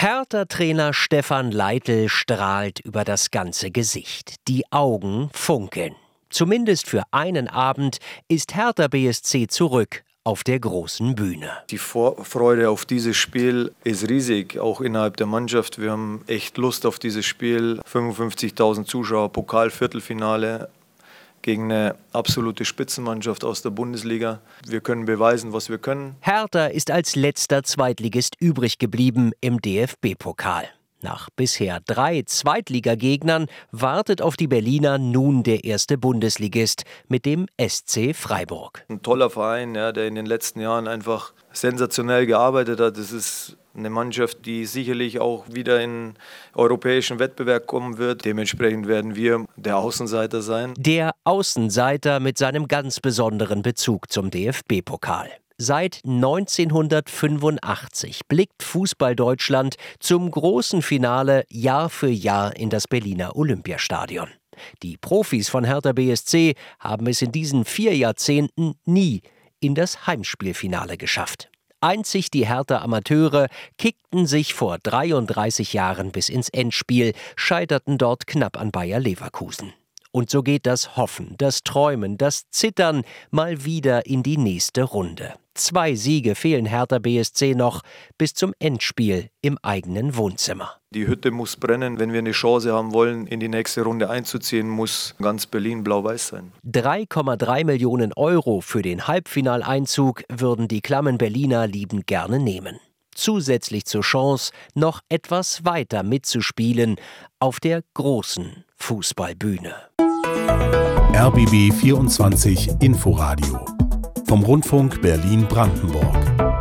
Hertha-Trainer Stefan Leitl strahlt über das ganze Gesicht. Die Augen funkeln. Zumindest für einen Abend ist Hertha BSC zurück auf der großen Bühne. Die Vorfreude auf dieses Spiel ist riesig, auch innerhalb der Mannschaft. Wir haben echt Lust auf dieses Spiel. 55.000 Zuschauer, Pokal-Viertelfinale gegen eine absolute Spitzenmannschaft aus der Bundesliga. Wir können beweisen, was wir können. Hertha ist als letzter Zweitligist übrig geblieben im DFB-Pokal. Nach bisher 3 Zweitligagegnern wartet auf die Berliner nun der erste Bundesligist mit dem SC Freiburg. Ein toller Verein, ja, der in den letzten Jahren einfach sensationell gearbeitet hat. Das ist eine Mannschaft, die sicherlich auch wieder in europäischen Wettbewerb kommen wird. Dementsprechend werden wir der Außenseiter sein. Der Außenseiter mit seinem ganz besonderen Bezug zum DFB-Pokal. Seit 1985 blickt Fußball Deutschland zum großen Finale Jahr für Jahr in das Berliner Olympiastadion. Die Profis von Hertha BSC haben es in diesen 4 Jahrzehnten nie in das Heimspielfinale geschafft. Einzig die Hertha-Amateure kickten sich vor 33 Jahren bis ins Endspiel, scheiterten dort knapp an Bayer Leverkusen. Und so geht das Hoffen, das Träumen, das Zittern mal wieder in die nächste Runde. 2 Siege fehlen Hertha BSC noch bis zum Endspiel im eigenen Wohnzimmer. Die Hütte muss brennen. Wenn wir eine Chance haben wollen, in die nächste Runde einzuziehen, muss ganz Berlin blau-weiß sein. 3,3 Millionen Euro für den Halbfinaleinzug würden die klammen Berliner liebend gerne nehmen. Zusätzlich zur Chance, noch etwas weiter mitzuspielen auf der großen Fußballbühne. RBB 24 Inforadio vom Rundfunk Berlin-Brandenburg.